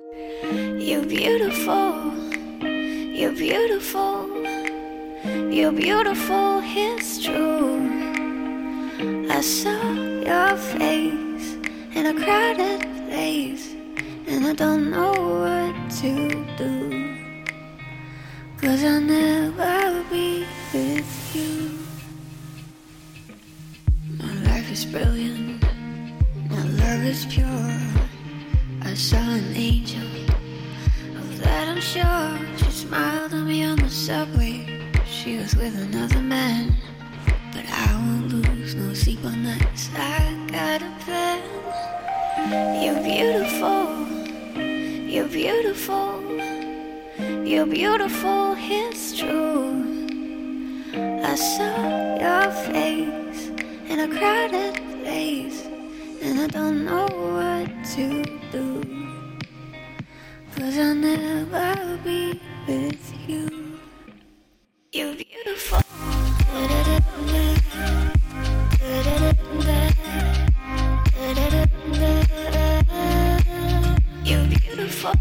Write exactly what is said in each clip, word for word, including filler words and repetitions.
You're beautiful, you're beautiful, you're beautiful, it's true. I saw your face in a crowded place, and I don't know what to do, 'cause I'll never be with you. My life is brilliant, my love is pure. I saw an angel, of that I'm sure. She smiled at me on the subway. She was with another man, but I won't lose no sleep on nights. I got a plan. You're beautiful, you're beautiful, you're beautiful, it's true. I saw your face in a crowded place, and I don't know what to do, 'cause I'll never be with you. You're beautiful. You're beautiful.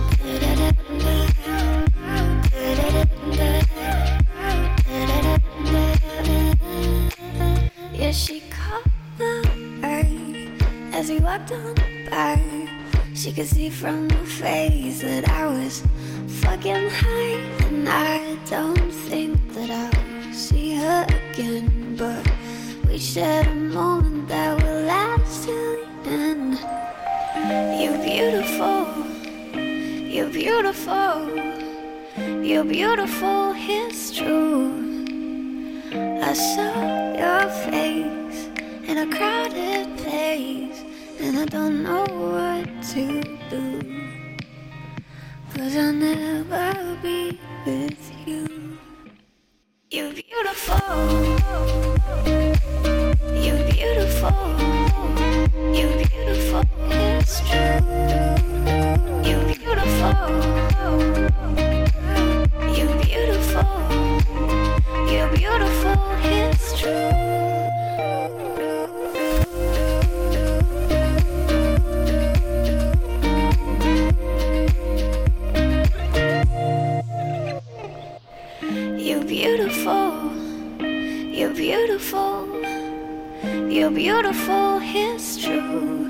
Yeah, she caught my eye as we walked on by. She could see from the face that I was fucking high, and I don't think that I'll see her again, but we shared a moment that will last till the end. You're beautiful, you're beautiful, you're beautiful, it's true. I saw your face in a crowded place, and I don't know what to do, 'cause I'll never be with you. You're beautiful, you're beautiful, you're beautiful, it's true. You're beautiful, you're beautiful, you're beautiful, it's true. You're beautiful, you're beautiful, you're beautiful, it's true.